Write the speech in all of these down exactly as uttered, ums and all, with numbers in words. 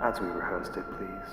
as we rehearsed it, please.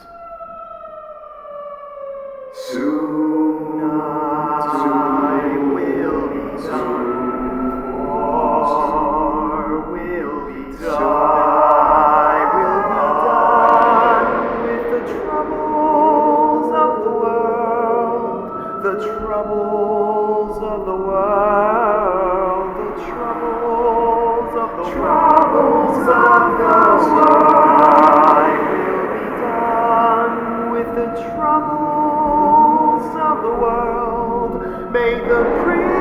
Soon I will be done, war will be done, I will be done with the troubles of the world, the troubles of the world, the troubles of the troubles of the world. I will be done with the troubles of the world. May the prince